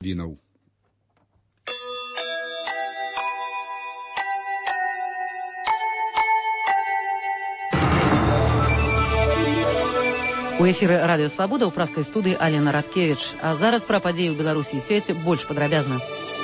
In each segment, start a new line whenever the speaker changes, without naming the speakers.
навінаў.
У эфіры радыё «Свабода» ў праскай студыі Алена Радкевіч. А зараз пра падзеі ў Беларусі і свеце больш падрабязна.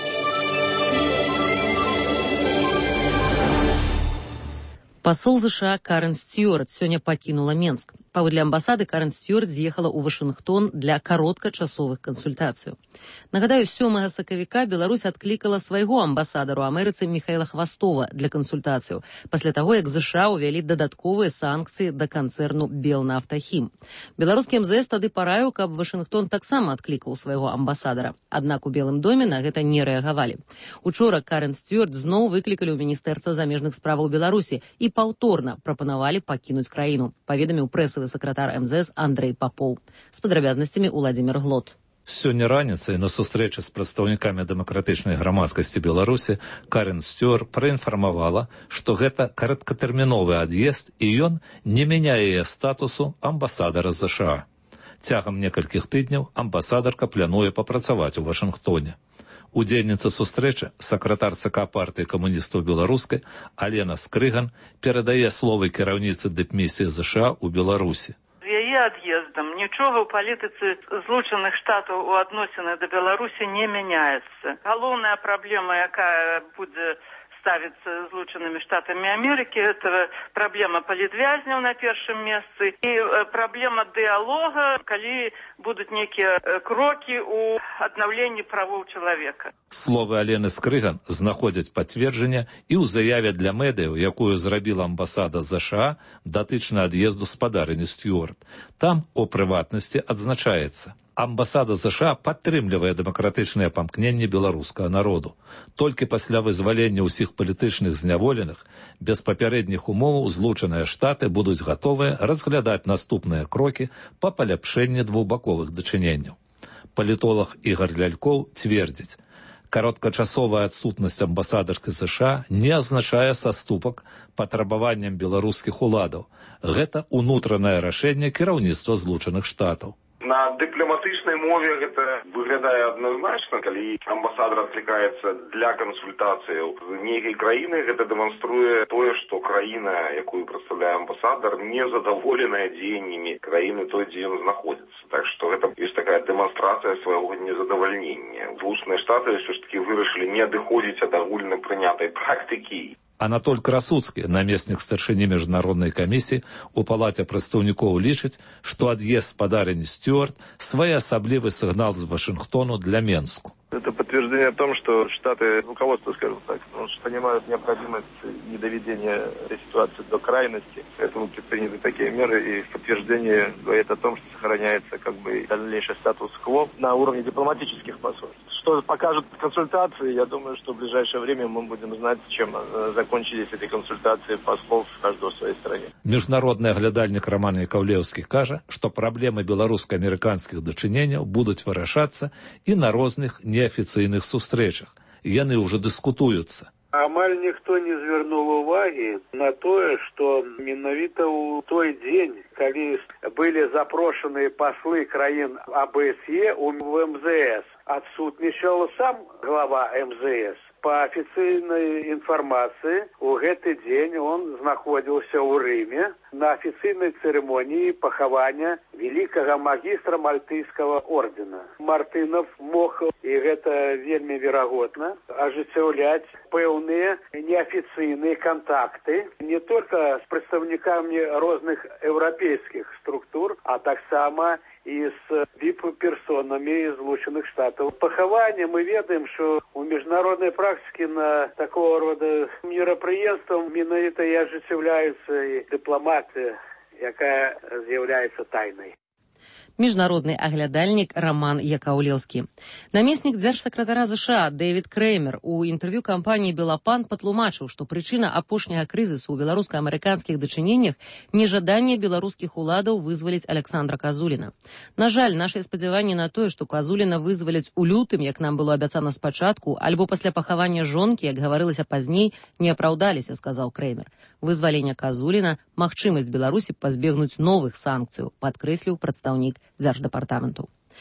Посол США Карен Стюарт сёння пакінула Менск. Паводле амбасады, Карен Стюарт з'ехала ў Вашынгтон для кароткачасовых кансультацыяў. Нагадаю, 7 сакавіка Беларусь адклікала свайго амбасадару Амерыцы Міхаіла Хвастова для кансультацыяў, пасля таго, як США ўвялі дадатковыя санкцыі да канцэрну «Белнафтахім». Беларускі МЗС тады параіў, каб Вашынгтон таксама адклікаў свайго амбасадара. Аднак у Белым доме на гэта не рэагавалі. Учора Карен Стюарт зноў выклікалі ў Міністэрства замежных справаў Беларусі і паўторна прапанавалі пакінуць краіну, паведаміў прэсавы сакратар МЗС Андрэй Папоў. З падрабязнасцямі Уладзімір Глот.
Сёння раніцай на сустрэчы з прадстаўнікамі дэмакратычнай грамадскасці Беларусі Карен Стюарт праінфармавала, што гэта кароткатэрміновы ад'езд і ён не мяняе яе статусу амбасадара США. Цягам некалькіх тыдняў амбасадарка плануе папрацаваць у Вашынгтоне. Удзельніца сустрэчы, сакратар ЦК партыі камуністаў беларускай Алена Скрыган перадае словы кіраўніцы дыпмісіі США ў Беларусі.
З яе ад'ездам нічога ў палітыцы Злучаных Штатаў у адносіны да Беларусі не мяняецца. Галоўная праблема, якая будзе ставіцца Злучанымі Штатамі Амерыкі, это праблема палітвязняў на першым месцы і праблема дыялога, калі будуць нейкія крокі ў аднаўленні правоў чалавека.
Словы Алены Скрыган знаходзяць пацверджанне і ў заяве для медыяў, якую зрабіла амбасада США датычна ад'езду спадарыні Стюарт. Там, у прыватнасці, адзначаецца: амбасада США падтрымлівае дэмакратычныя памкненні беларускага народу. Толькі пасля вызвалення ўсіх палітычных зняволеных, без папярэдніх умоваў Злучаныя Штаты будуць гатовыя разглядаць наступныя крокі па паляпшэнні двухбаковых дачыненняў. Палітолог Ігор Лялькоў цвердзіць: кароткачасовая адсутнасць амбасадаркі США не азначае саступак патрабаванням беларускіх уладаў. Гэта ўнутранае рашэнне кіраўніцтва Злучаных Штатаў.
На дыпламатычнай мове гэта выглядае адназначна, калі амбасадар адклікаецца для кансультацыяў з нейкай краіны, гэта дэманструе тое, што краіна, якую прадстаўляе амбасадар, не задаволеная дзеяннямі краіны той, дзе ён знаходзіцца. Так што гэта ёсць такая дэманстрацыя свайго незадавальнення. Злучаныя Штаты ўсё ж такі вырашылі не адыходзіць ад агульна прынятай практыкі.
Анатоль Красуцкі, намеснік старшыні міжнароднай камісіі у палаце прадстаўнікоў, лічыць, што ад'езд спадарыні Стюарт своеасаблівы сігнал з Вашингтону для Менску.
Это подтверждение о том, что Штаты, руководство, скажем так, понимают необходимость недоведения этой ситуации до крайности. Поэтому предприняты такие меры, и подтверждение говорит о том, что сохраняется дальнейший статус-кво на уровне дипломатических посольств. Что покажут консультации, я думаю, что в ближайшее время мы будем знать, чем закончились эти консультации послов каждого в своей стране.
Міжнародны аглядальнік Роман Якаўлеўскі кажа, што праблемы беларуска-амерыканскіх дачыненняў будуць вырашацца і на розных неафіцыйных сустрэчах. Яны ўжо дыскутуюцца.
Амаль ніхто не звярнуў увагі на тое, што менавіта ў той дзень, калі былі запрошаны паслы краін АБСЕ у МЗС, адсутнічаў сам глава МЗС. По официальной информации, у гэты дзень он знаходзіўся ў Рыме на официальной церемонии пахавання великого магистра Мальтыйского ордена. Мартынов мог, и гэта вельмі верагодна, ажыццяўляць пэўныя неофициальные контакты не только с представниками розных европейских структур, а таксама и с вип-персонами Злучаных Штатов. Пахавання мы ведаем, что у международной практики на такого рода мерапрыемствам менавіта і ажыццяўляецца і дыпламатыя, якая з'яўляецца тайнай.
Міжнародны аглядальнік Роман Якаўлеўскі. Намеснік дзяржсакратара США Дэвід Крэмер у інтэрв'ю кампаніі «Белапан» патлумачыў, што прычына апошняга крызісу ў беларуска-амерыканскіх дачыненнях – нежаданне беларускіх уладаў вызваліць Аляксандра Казуліна. На жаль, нашы спадзяванні на тое, што Казуліна вызваляць у лютым, як нам было абяцана спачатку, альбо пасля пахавання жонкі, як гаварылася пазней, не апраўдаліся, сказаў Крэмер. Вызвалення Казуліна – магчымасць Беларусі пазбегнуць новых санкцыяў, падкрэсліў прадстаўнік дзярждэпартаменту.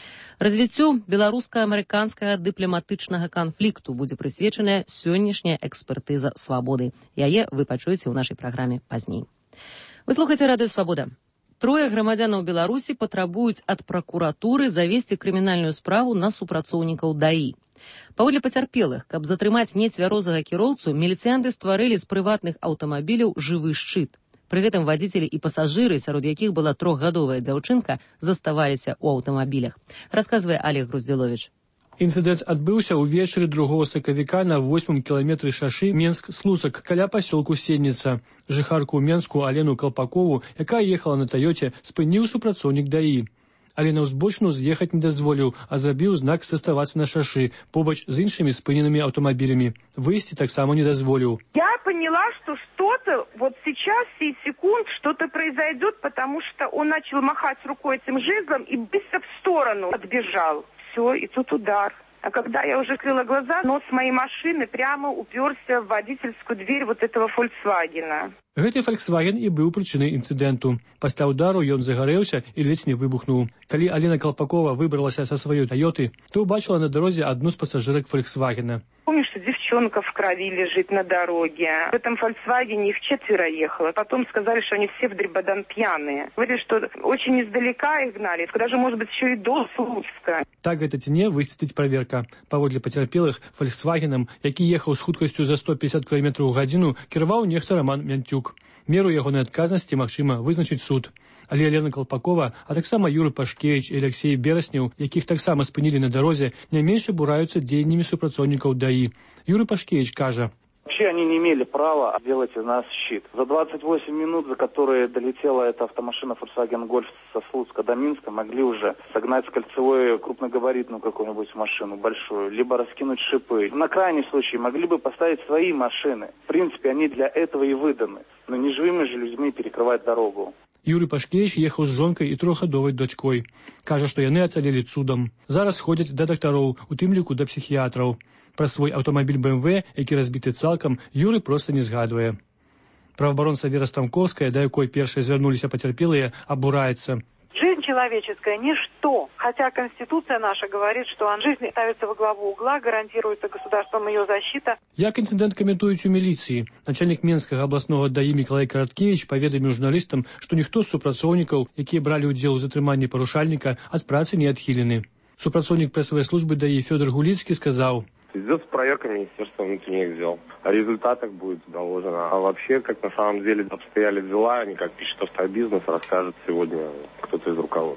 Развіццю беларуска-амерыканскага дыпламатычнага канфлікту будзе прысвечаная сённяшняя экспертыза свабоды. Яе вы пачуеце ў нашай праграме пазней. Вы слухаеце радыё «Свабода». 3 грамадзянаў Беларусі патрабуюць ад пракуратуры завесці крымінальную справу на супрацоўнікаў ДАІ. Паводле пацярпелых, каб затрымаць нецвярозага кіроўцу, міліцыянты стварылі з прыватных аўтамабіляў жывы шчыт. Пры гэтым вадзіцелі і пасажыры, сярод якіх была 3гадовая дзяўчынка, заставаліся ў аўтамабілях. Расказвае Олег Груздзіловіч.
Інцыдэнт адбыўся ўвечары 2 сакавіка на 8 кіламетры шашы Менск-Слуцак каля пасёлку Сенніца. Жыхарку Менску Алену Калпакову, якая ехала на Тойоце, спыніў супрацоўнік ДАІ. Але на ўзбочыну з'ехаць не дазволіў, а зрабіў знак заставацца на шашы, побач з іншымі спыненымі аўтамабілямі. Выйсці таксама не дазволіў.
Я поняла, что что-то вот сейчас, сей секунд, что-то произойдет, потому что он начал махать рукой этим жезлом и быстро в сторону отбежал. Все, и тут удар. А когда я уже открыла глаза, нос моей машины прямо уперся в водительскую дверь вот этого «Фольксвагена».
Гэты «Фольксваген» і быў прычынай інцыдэнту. Пасля удару ён загарэўся і ледзь не выбухнуў. Калі Алена Калпакова выбралася са сваёй «Тойоты», то ўбачыла на дарозе адну з пасажырак «Фольксвагена».
Помню, что девчонка в крови лежит на дороге. В этом «Фольксвагене» их 4 ехало. Потом сказали, что они все в дребодан пьяные. Говорили, что очень издалека их гнали, даже, может быть, еще и до Слуцка.
Так гэта ці не, высветліць праверка. Паводле пацярпелых, «Фольксвагенам», які ехаў з хуткасцю за 150 км ў гадзіну, кіраваў нехта Роман Мянтюк. Меру ягонай адказнасці магчыма вызначыць суд. Але Алена Калпакова, а таксама Юры Пашкевіч і Алексей Берасняў, якіх таксама спынілі на дарозе, не менш абураюцца дзеяннямі супрацоўнікаў ДАІ. Юры Пашкевіч кажа:
Вообще они не имели права делать из нас щит. За 28 минут, за которые долетела эта автомашина Volkswagen Golf со Слуцка до Минска, могли уже согнать с кольцевой крупногабаритную какую-нибудь машину большую, либо раскинуть шипы. На крайний случай могли бы поставить свои машины. В принципе, они для этого и выданы. Но не живыми же людьми перекрывать дорогу.
Юрий Пашкевич ехаў з жонкай і 3гадовай дочкой. Кажа, што яны ацалелі цудам. Зараз ходзяць да дактароў, у тым ліку да псіхіятраў. Пра свой аўтамабіль BMW, які разбіты цалкам, Юры проста не згадвае. Праваабаронца Вера Стамковская, да якой першай звярнуліся пацярпелыя, абураецца.
Жизнь человеческая – ничто. Хотя Конституция наша говорит, что жизнь ставится во главу угла, гарантируется государством ее защита.
Як інцыдэнт каментуюць у міліцыі. Начальнік Менскага абласнога ДАІ Мікалай Караткевіч паведаміў журналістам, што ніхто з супрацоўнікаў, якія бралі ўдзел у затрыманні парушальніка, ад працы не адхілены. Супрацоўнік прэсавай службы ДАИ Фёдор Гулицкий сказал:
Идет проверка Министерства внутренних дел. О результатах будет доложено. А вообще, как на самом деле обстояли дела, не как пишет Автобизнес, расскажет сегодня кто-то из руководства.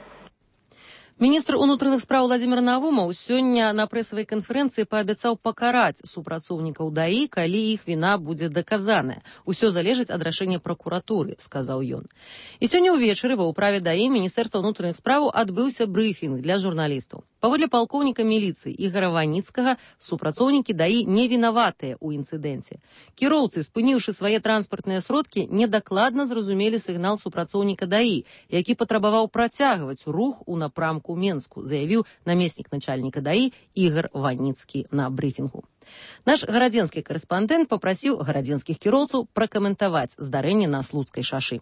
Міністр унутраных спраў Владзімір Навумаў сёння на прэсавай канферэнцыі паабяцаў пакараць супрацоўнікаў ДАІ, калі іх віна будзе даказаная. Усё залежыць ад рашэння пракуратуры, сказаў ён. І сёння ўвечары ва ўправе ДАІ Міністэрства ўнутраных спраў адбыўся брыфінг для журналістаў. Паводле палкоўніка міліцыі Ігара Ваніцкага, супрацоўнікі ДАІ не вінаватыя ў інцыдэнце. Кіроўцы, спыніўшы свае транспартныя сродкі, недакладна зразумелі сігнал супрацоўніка ДАІ, які патрабаваў працягваць рух у напрамку Менску, заявіў намеснік начальніка ДАІ Ігар Ваніцкі на брыфінгу. Наш гарадзенскі карэспандэнт папрасіў гарадзенскіх кіроўцаў пракаментаваць здарэнне на Слуцкай шашы.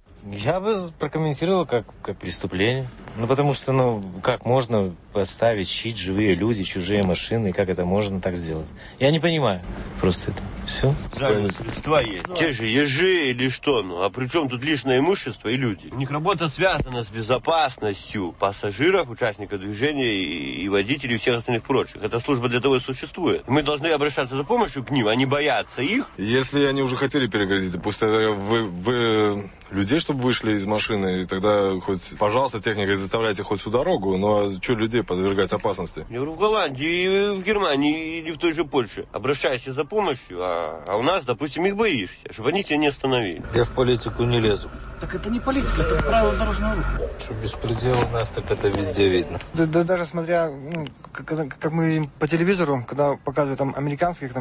Я бы прокомментировал как преступление. Потому что, как можно поставить щит, живые люди, чужие машины, как это можно так сделать? Я не понимаю просто это. Все.
Средства есть. Те же ежи или что, а при чем тут личное имущество и люди? У них работа связана с безопасностью пассажиров, участников движения и водителей и всех остальных прочих. Эта служба для того и существует. Мы должны обращаться за помощью к ним, а не бояться их.
Если они уже хотели перегородить, то пусть вы людей, чтобы вышли из машины, и тогда хоть, пожалуйста, техникой заставляйте хоть всю дорогу, но что людей подвергать опасности?
Я говорю, в Голландии, в Германии или в той же Польше обращайся за помощью, а у нас, допустим, их боишься, чтобы они тебя не остановили.
Я в политику не лезу.
Так это не политика, это правила дорожного руха.
Что беспредел у нас, так это везде видно.
Да даже смотря, как мы видим по телевизору, когда показывают там американских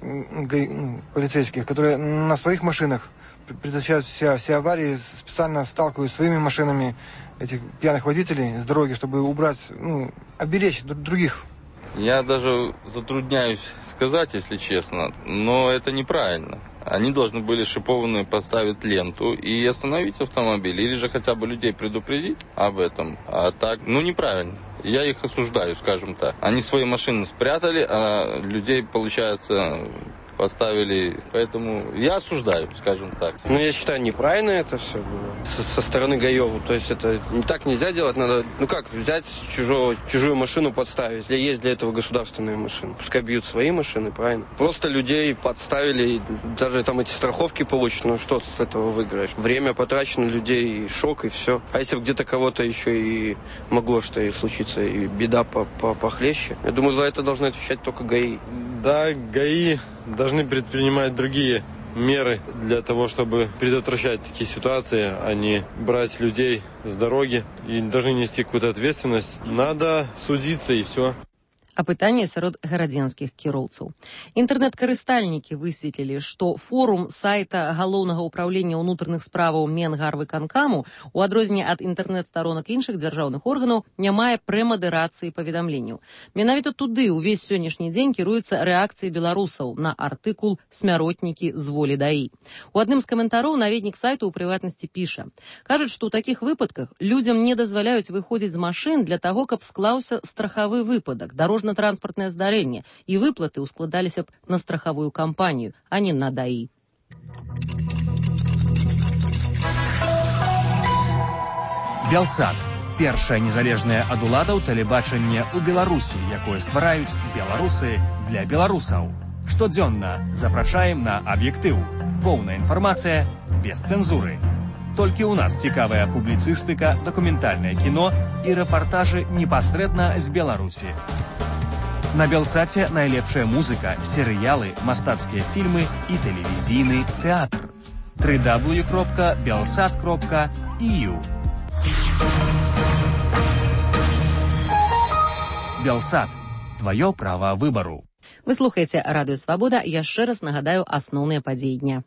полицейских, которые на своих машинах предотвращают все аварии, специально сталкивают своими машинами этих пьяных водителей с дороги, чтобы убрать, оберечь других.
Я даже затрудняюсь сказать, если честно, но это неправильно. Они должны были шипованные поставить ленту и остановить автомобиль, или же хотя бы людей предупредить об этом. А так, неправильно. Я их осуждаю, скажем так. Они свои машины спрятали, а людей, получается, поставили. Поэтому я осуждаю, скажем так.
Ну, я считаю, неправильно это все было со стороны ГАИ. То есть это не так нельзя делать. Надо, взять чужую машину подставить. Есть для этого государственные машины. Пускай бьют свои машины, правильно? Просто людей подставили, даже там эти страховки получат. Ну, что с этого выиграешь? Время потрачено людей, и шок, и все. А если бы где-то кого-то еще и могло что и случиться, и беда похлеще, я думаю, за это должны отвечать только ГАИ.
Да, ГАИ должны предпринимать другие меры для того, чтобы предотвращать такие ситуации, а не брать людей с дороги и должны нести какую-то ответственность. Надо судиться и все.
Апытанне сярод гарадзенскіх кіроўцаў. Інтэрнэт-карыстальнікі высветлілі, што форум сайта Галоўнага ўпраўлення ўнутраных справаў Менгарвыканкаму, у адрозненне ад інтэрнэт-старонак іншых дзяржаўных органаў, не мае прэмадэрацыі паведамленняў. Менавіта туды ўвесь сённяшні дзень кіруюцца рэакцыі беларусаў на артыкул «Смяротнікі з волі ДАІ». У адным з каментароў наведнік сайту ў прыватнасці піша: кажуць, што ў такіх выпадках людзям не дазваляюць выходзіць з машын для таго, каб склаўся страхавы выпадак, дорожно-транспортное здарэнне, і выплаты ускладаліся б на страхавую кампанію, а не на ДАІ.
Белсат. Першае незалежнае ад уладаў тэлебачанне ў Беларусі, якое ствараюць беларусы для беларусаў. Штодзённа запрашаем на аб'ектыў. Поўная інфармацыя без цэнзуры. Толькі ў нас цікавая публіцыстыка, дакументальнае кіно і рэпартажы непасрэдна з Беларусі. На Белсаце найлепшая музыка, серыялы, мастацкія фільмы і тэлевізійны тэатр. www.belsat.eu Белсат. Твоё права выбару.
Вы слухаеце Радыё Свабода. Яшчэ раз нагадаю асноўныя падзеі дня.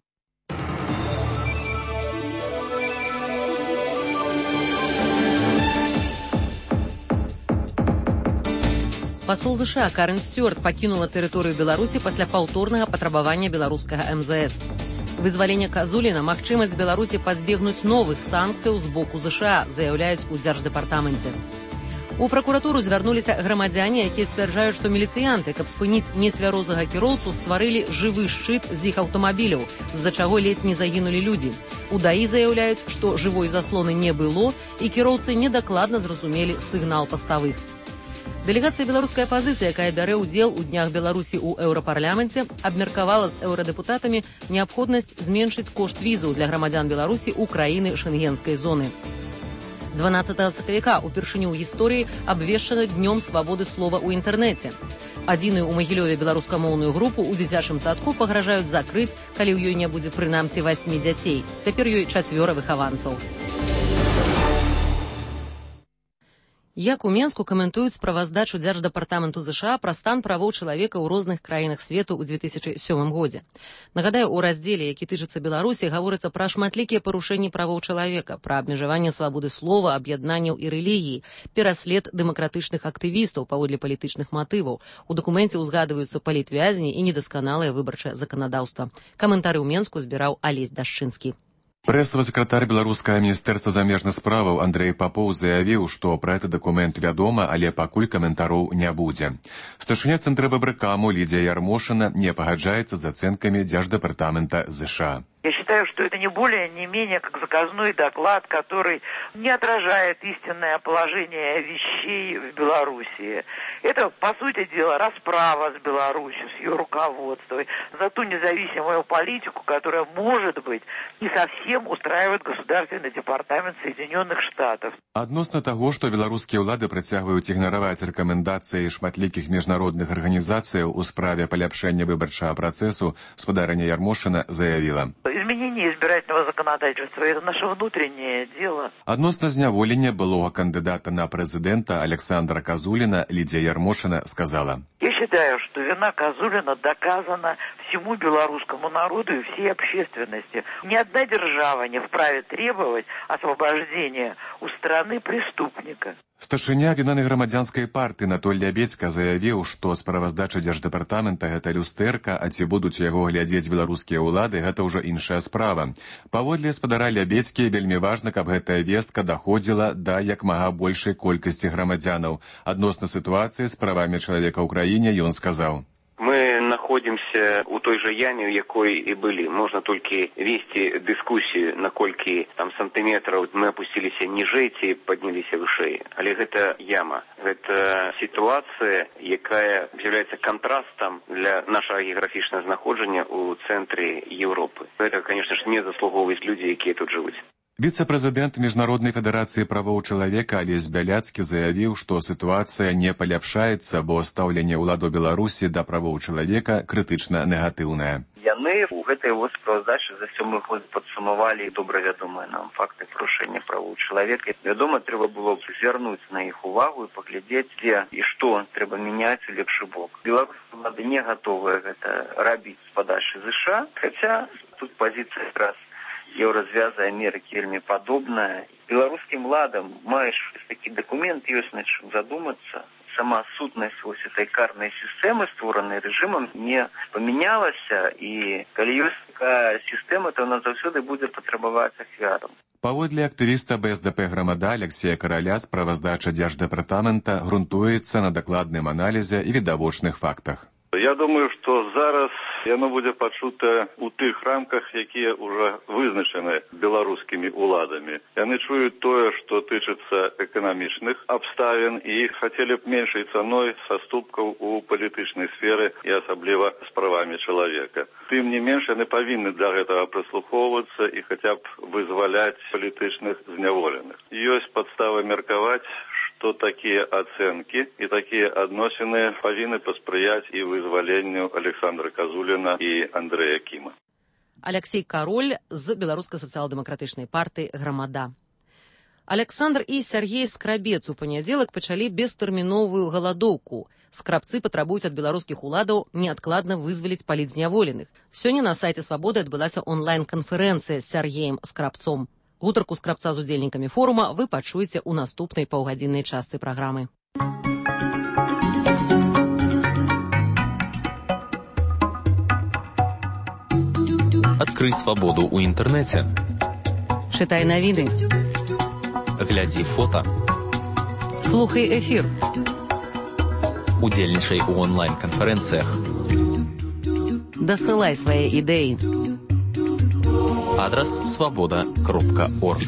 Пасол США Карен Стюарт пакінула тэрыторыю Беларусі пасля паўторнага патрабавання беларускага МЗС. Вызваленне Казуліна – магчымасць Беларусі пазбегнуць новых санкцыяў з боку США, заяўляюць у Дзярждэпартаменце. У пракуратуру звярнуліся грамадзяне, якія сцвярджаюць, што міліцыянты, каб спыніць нецвярозага кіроўцу, стварылі жывы шчыт з іх аўтамабіляў, з-за чаго ледзь не загінулі людзі. У ДАІ заяўляюць, што жывой заслоны не было, і кіроўцы недакладна зразумелі сігнал паставых. Дэлегацыя беларускай апазіцыі, якая бярэ ўдзел у днях Беларусі ў еўрапарламенце, абмеркавала з еўрадэпутатамі неабходнасць зменшыць кошт візаў для грамадзян Беларусі ў краіны шэнгенскай зоны. 12 сакавіка упершыню ў гісторыі абвешчана днём свабоды слова ў інтэрнэце. Адзіную ў Магілёве беларускамоўную групу ў дзіцячым садку пагражаюць закрыць, калі ў ёй не будзе прынамсі 8 дзяцей. Цяпер ёй 4 выхаванцаў. Як у Менску каментуюць справаздачу Дзярждэпартаменту США пра стан правоў чалавека ў розных краінах свету ў 2007 годзе. Нагадаю, у раздзеле, які тычыцца Беларусі, гаворыцца пра шматлікія парушэнні правоў чалавека, пра абмежаванне свабоды слова, аб'яднанняў і рэлігіі, пераслед дэмакратычных актывістаў паводле палітычных матываў. У дакуменце ўзгадваюцца палітвязні і недасканалае выбарчае заканадаўства. Каментары ў Менску збіраў Алесь Дашчынскі.
Прэсавы сакратар беларускага міністэрства замежных справаў Андрэй Папоў заявіў, што пра гэты дакумент вядома, але пакуль каментароў не будзе. Старшыня цэнтра ВБКаму Лідзія Ярмошына не пагаджаецца з ацэнкамі Дзярждэпартамента США.
Я считаю, что это не более, не менее как заказной доклад, который не отражает истинное положение вещей в Белоруссии. Это, по сути дела, расправа с Беларусью, с ее руководством за ту независимую политику, которая, может быть, не совсем устраивает Государственный департамент Соединенных Штатов.
Адносна таго, што беларускія ўлады працягваюць ігнараваць рэкамендацыі шматлікіх міжнародных арганізацыяў у справе паляпшэння выбарчага працэсу, спадарыня Ярмошына заявіла:
изменение избирательного законодательства – это наше внутреннее дело.
Адносна зняволення былога кандидата на президента Александра Казулина Лидия Ярмошина сказала:
Я считаю, что вина Казулина доказана всему белорусскому народу и всей общественности. Ни одна держава не вправе требовать освобождения у страны преступника.
Старшыня аб'яднанай грамадзянскай партыі Анатоль Лябедзька заявіў, што справаздача дзярждэпартамента гэта люстэрка, а ці будуць яго глядзець беларускія ўлады, гэта ўжо іншая справа. Паводле спадара Лябедзькі вельмі важна, каб гэтая вестка даходзіла да як мага большай колькасці грамадзянаў. Адносна сітуацыі з правамі чалавека ў краіне ён сказаў:
Мы находимся у той же яме, у якой и были. Можно только вести дискуссию, накольки там сантиметров мы опустились ниже, и поднялись выше. Але это яма. Это ситуация, якая является контрастом для нашего географичного знаходження у центре Европы. Это, конечно же, не заслуговують люди, які тут живут.
Віцэ-прэзідэнт Міжнароднай федэрацыі правоў чалавека Алесь Бяляцкі заявіў, што сітуацыя не паляпшаецца, бо стаўленне ўладаў Беларусі да правоў чалавека крытычна негатыўнае.
Яны у гэтай справаздачы за 7 год падсумавалі добра вядомыя нам факты парушэння правоў чалавека. Вядома, трэба было б звярнуць на іх увагу і паглядзець, дзе і што трэба мяняць у лепшы бок. Беларускія ўлады не гатовыя гэта рабіць з падачы ЗША, хаця тут пазіцыя якраз Еўразвяза Амерыкі вельмі падобная. Беларускім уладам маеш такі дакумент, ёсць над чым задумацца. Сама сутнасць этой карнай сістэмы, створанай рэжымам, не памянялася, і калі ёсць такая сістэма, то она заўсёды будзе патрабаваць ахвярам.
Паводле актывіста БСП Грамада Алексея Караля, справаздача дзярждэпартамента грунтуецца на дакладным аналізе і відавочных фактах.
Я думаю, што зараз яно будзе пачута ў тых рамках, якія ўжо вызначаны беларускімі ўладамі. Яны чуюць тое, што тычыцца эканамічных абставін і хацелі б меншай цаной саступкаў у палітычнай сферы і асабліва з правамі чалавека. Тым не менш, яны павінны для гэтага прыслухоўвацца і хаця б вызваляць палітычных зняволеных. Ёсць падстава меркаваць, што такія ацэнкі і такія адносіны павінны паспрыяць і вызваленню Александра Казуліна і Андрэя Кіма.
Алексей Кароль з беларускай сацыял-дэмакратычнай партыі Грамада. Александр і Сергей Скрабец у панядзелак пачалі бестэрміновую галадоўку. Скрабцы патрабуюць ад беларускіх уладаў неадкладна вызваліць палітзняволеных. Сёння на сайце Свабоды адбылася онлайн-канферэнцыя з Сергеем Скрабцом. Гутарку Скрабца з удзельнікамі форума вы пачуеце ў наступнай паўгадзіннай частцы праграмы.
Адкрый свабоду ў інтэрнэце.
Чытай навіны.
Глядзі фота.
Слухай эфір.
Удзельнічай у онлайн-канферэнцыях.
Дасылай свае ідэі.
Адрас свабода.орг.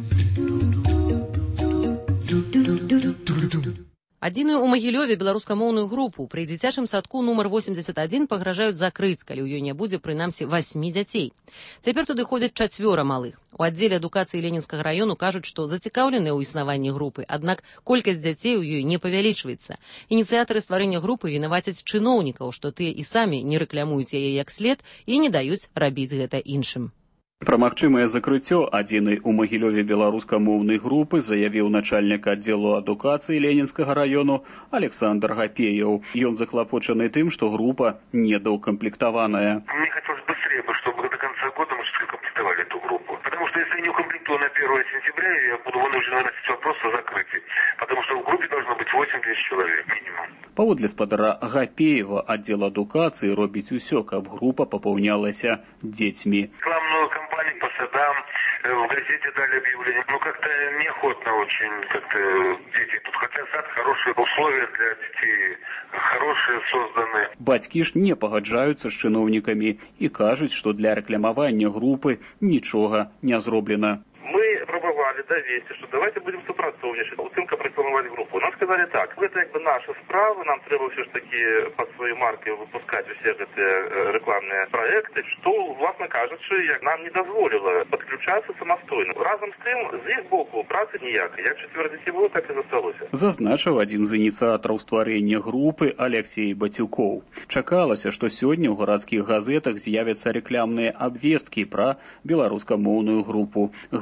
Адзіную ў Магілёве беларускамоўную групу пры дзіцячым садку нумар 81 пагражаюць закрыць, калі ў ёй не будзе прынамсі 8 дзяцей. Цяпер туды ходзяць 4 малых. У аддзеле адукацыі Ленінскага раёну кажуць, што зацікаўленыя ў існаванні групы, аднак колькасць дзяцей у ёй не павялічваецца. Ініцыятары стварэння групы вінавацяць чыноўнікаў, што тыя і самі не рэклямуюць яе як след і не даюць рабіць гэта іншым.
Пра магчымае закрыццё адзінай у Магілёве беларускамоўнай групы заявіў начальнік аддзелу адукацыі Ленінскага раёну Александр Гапеяў. Ён заклапочаны тым, што група недоукомплектаваная.
Мне хотелось быстрее, чтобы до конца года мы комплектовали эту группу. Потому что если не укомплектую на 1 сентября, я буду вынужден выносить вопрос о закрытии. Потому что в группе должно быть 80 человек минимум.
Паводле спадара Гапеева, аддзел адукацыі робіць усё, каб група папаўнялася дзецьмі.
Рекламную кампанию по садам, в газете дали объявление. Как-то неохотно очень, дети тут хотят сад, хорошие условия для детей, хорошие созданы.
Бацькі ж не пагаджаюцца з чыноўнікамі і кажуць, што для рэкламавання групы нічога не зроблена.
Мы пробовали довести, что давайте будем супрацовничать. Оценка рекламировать группу. Нам сказали так, это наша справа, нам треба все ж таки под своей маркой выпускать все эти рекламные проекты, что, власне кажучи, нам не дозволило подключаться самостойно. Разом з тим, з їх боку, праці ніякої. Як 4 дітей було, так і засталося.
Зазначыў адзін з ініцыятараў стварэння групы Алексей Бацюкоў. Чакалася, што сёння ў гарадскіх газетах з'явяцца рэкламныя абвесткі пра беларускамоўную групу. Гэтага,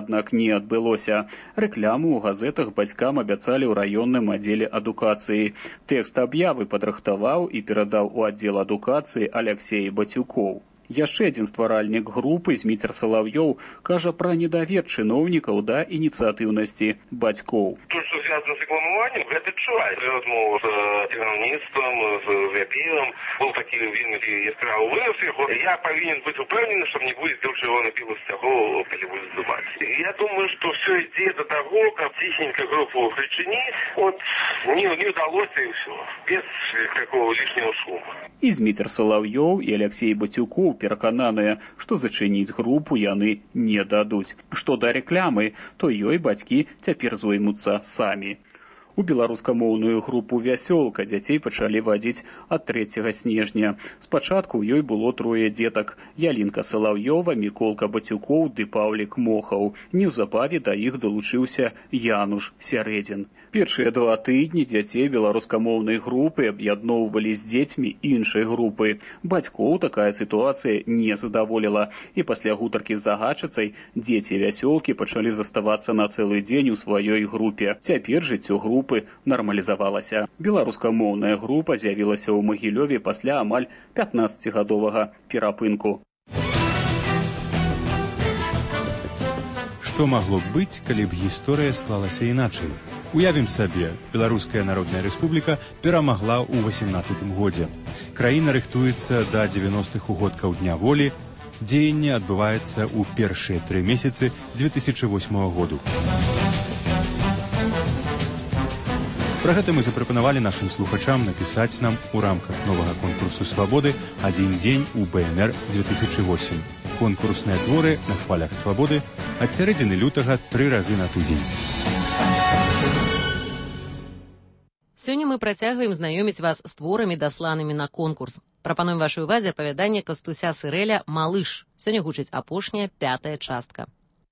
аднак не адбылося. Рэкламу ў газетах бацькам абяцалі ў раённым аддзеле адукацыі. Тэкст аб'явы падрыхтаваў і перадаў у аддзел адукацыі Алексей Батюкоў. Яшчэ адзін стваральнік групы, Зміцер Салаўёў, кажа пра недавер чыноўнікаў да ініцыятыўнасці бацькоў.
То, что связано с рекламованием, это чувай. Размова с кіраўніцтвом, з Япілам, был такі вельмі яскравы выраз яго. Я повинен быть упевнены, что не будет сделать чего напило с того, или будет здымать. Я думаю, что все идея до того, как тихенько группу причинить, вот не удалось и все, без какого лишнего шума.
І Зміцер Салаўёў і Алексей Батюкоў перакананыя, што зачыніць групу яны не дадуць. Што да рэклямы, то ёй бацькі цяпер зоймуцца самі. У беларускамоўную групу «Вясёлка» дзяцей пачалі вадзіць ад 3 снежня. Спачатку ў ёй было 3 дзетак – Ялінка Салаўёва, Міколка Батюкоў ды Паўлік Мохаў. Неўзабаве да іх далучыўся Януш Сярэдзін. Першыя 2 тыдні дзяцей беларускамоўнай групы аб'ядноўвалі з дзецьмі іншай групы. Бацькоў такая сітуацыя не задаволіла, і пасля гутаркі з загадчыцай дзеці «Вясёлкі» пачалі заставацца на цэлы дзень у сваёй групе. Цяпер жыццё групы нармалізавалася. Беларускамоўная група з'явілася ў Магілёве пасля амаль 15-гадовага перапынку.
Што магло б быць, калі б гісторыя склалася іначай? Уявім сабе, Беларуская Народная Рэспубліка перамагла ў 18 годзе. Краіна рыхтуецца да 90-х угодкаў Дня волі. Дзеянне адбываецца ў першыя 3 месяцы 2008 году. Пра гэта мы запрапанавалі нашым слухачам напісаць нам у рамках новага конкурсу «Свабоды» «Адзін дзень у БНР-2008». Конкурсныя творы на хвалях свабоды ад сярэдзіны лютага 3 разы на тыдзень.
Сёння мы працягваем знаёміць вас з творамі, дасланымі на конкурс. Прапануем вашай увазе апавяданне Кастуся Сырэля «Малыш». Сёння гучыць апошняя 5-я частка.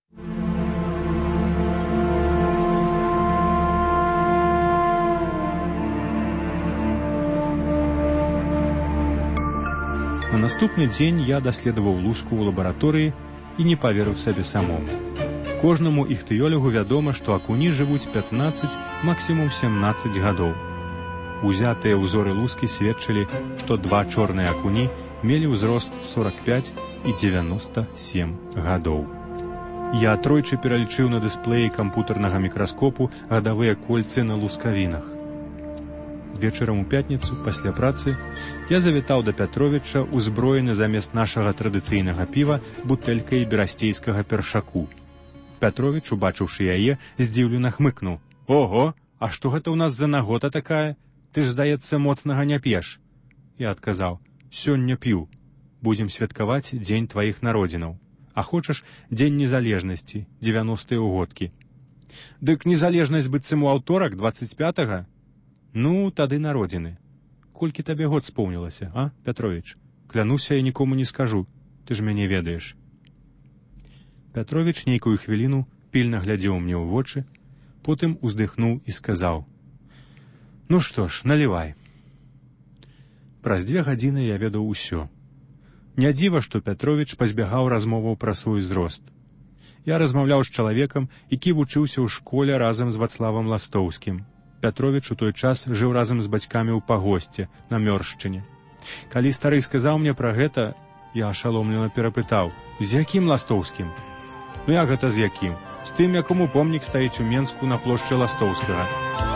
На наступны дзень я даследаваў луску ў лабараторыі і не паверыў сабе самому. Кожнаму іхтыёлягу вядома, што акуні жывуць 15, максімум 17 гадоў. Узятыя ўзоры лускі сведчылі, што 2 чорныя акуні мелі ўзрост 45 і 97 гадоў. Я тройчы пералічыў на дысплеі кампутарнага мікраскопу гадавыя кольцы на лускавінах. Вечарам у пятніцу, пасля працы, я завітаў да Пятровіча, узброены замест нашага традыцыйнага піва бутэлькай берасцейскага першаку. Пятровіч, убачыўшы яе, здзіўлена хмыкнуў. «Ого, а што гэта ў нас за нагота такая? Ты ж, здаецца, моцнага не п'еш». Я адказаў: «Сёння п'ю. Будзем святкаваць дзень тваіх народзінаў. А хочаш, дзень незалежнасці, 90-е угодкі». «Дык незалежнасць быццам у аўторак, 25-га? Ну, тады народзіны. Колькі табе год споўнілася, а, Пятровіч? Клянуся, я нікому не скажу, ты ж мяне ведаеш». Пятровіч нейкую хвіліну пільна глядзеў мне ў вочы, потым уздыхнуў і сказаў: «Ну што ж, налівай». Праз 2 гадзіны я ведаў усё. Не дзіва, што Пятровіч пазбягаў размоваў пра свой узрост. Я размаўляў з чалавекам, які вучыўся ў школе разам з Вацлавам Ластоўскім. Пятровіч у той час жыў разам з бацькамі ў пагосце на Мёршчыне. Калі стары сказаў мне пра гэта, я ашаломлена перапытаў: «З якім Ластоўскім?» «Ну як гэта з якім? З тым, якому помнік стаіць у Менску на плошчы Ластоўскага».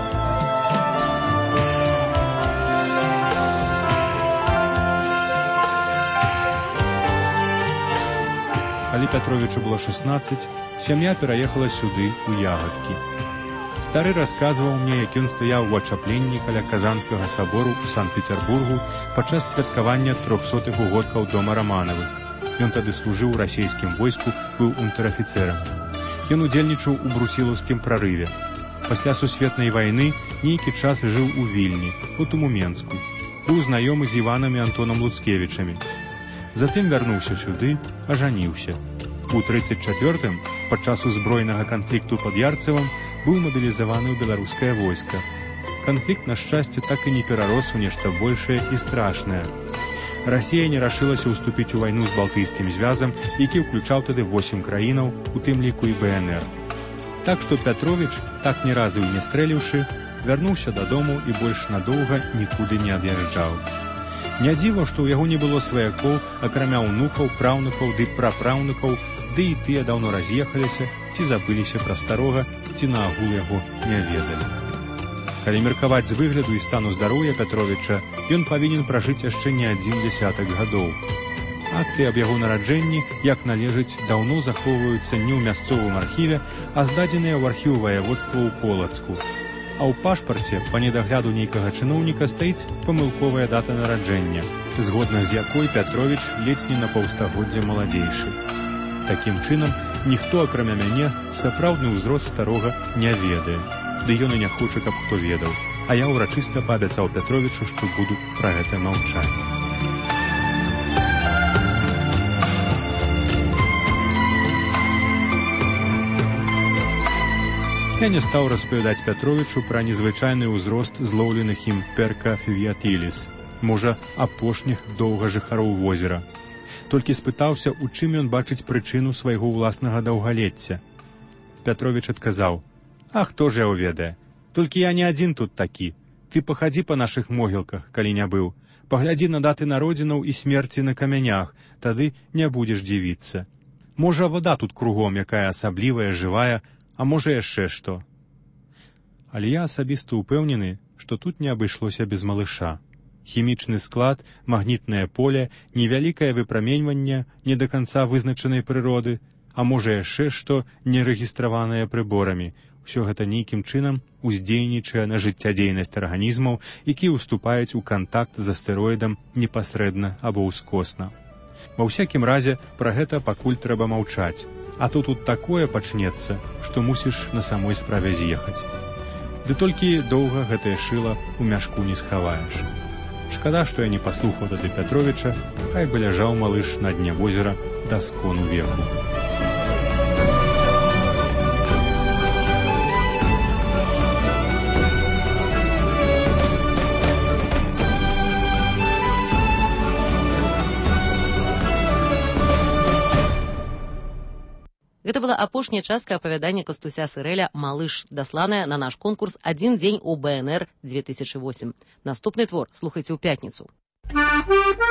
Калі Пятровічу было 16, сям'я пераехала сюды, у Ягадкі. Стары расказваў мне, як ён стаяў у ачапленні каля Казанскага сабору ў Санкт-Петербургу падчас святкавання 300-х угодкаў дома Раманавых. Ён тады служыў у расійскім войску, быў унтэр-афіцэрам. Ён удзельнічаў у брусілаўскім прарыве. Пасля сусветнай вайны нейкі час жыў у Вільні, потым у Менску. Быў знаёмы з Іванамі Антонам Луцкевічамі. Затым вярнуўся сюды, ажаніўся. У 34-м, падчас узброенага канфлікту пад Ярцевым, быў мабілізаваны ў беларускае войска. Канфлікт, на шчасце, так і не перарос у нешта большае і страшнае. Расія не рашылася ўступіць у вайну з балтыйскім звязам, які ўключаў тады 8 краінаў, у тым ліку і БНР. Так што Пятровіч, так ні разу і не стрэліўшы, вярнуўся дадому і больш надоўга нікуды не ад'язджаў. Не дзіва, што ў яго не было сваякоў, акрамя ўнукаў, праўнукаў ды прапраўнукаў, ды і тыя даўно раз'ехаліся, ці забыліся пра старога, ці наагул яго не ведалі. Калі меркаваць з выгляду і стану здароўя Пятровіча, ён павінен пражыць яшчэ не 1 десятак гадоў. Акты аб яго нараджэнні, як належыць, даўно захоўваюцца не ў мясцовым архіве, а здадзеныя ў архіў ваяводства ў Полацку. А ў пашпарце па недагляду нейкага чыноўніка стаіць памылковая дата нараджэння, згодна з якой Пятровіч ледзь не на паўстагоддзя маладзейшы. Такім чынам, ніхто, акрамя мяне, сапраўдны ўзрост старога не ведае. Ды ён і не хоча, каб хто ведаў. А я ўрачыста паабяцаў Пятровічу, што буду пра гэта маўчаць. Я не стаў распавядаць Пятровічу пра незвычайны ўзрост злоўленых ім перка фівіятыліс, можа, апошніх доўга жыхароў возера. Толькі спытаўся, у чым ён бачыць прычыну свайго ўласнага даўгалецця. Пятровіч адказаў: «А хто ж яго ведае? Толькі я не адзін тут такі. Ты пахадзі па нашых могілках, калі не быў. Паглядзі на даты народзінаў і смерці на камянях, тады не будзеш дзівіцца. Можа, вада тут кругом, якая асаблівая, жывая, а можа яшчэ што». Але я асабіста ўпэўнены, што тут не абышлося без малыша. Хімічны склад, магнітнае поле, невялікае выпраменьванне не да канца вызначанай прыроды, а можа яшчэ што нерэгістраванае прыборамі. Усё гэта нейкім чынам уздзейнічае на жыццядзейнасць арганізмаў, якія ўступаюць у кантакт з астэроідам непасрэдна або ўскосна. Ва ўсякім разе, пра гэта пакуль трэба маўчаць. А то тут такое пачнецца, што мусіш на самой справе з'ехаць. Ды толькі доўга гэтае шыла ў мяшку не схаваеш. Шкада, што я не паслухаў тады Пятровіча, хай бы ляжаў малыш на дне возера да скону веку.
Гэта была апошняя частка апавядання Кастуся Сырэля «Малыш», дасланая на наш конкурс «Адзін дзень у БНР 2008». Наступны твор слухайце ў пятніцу.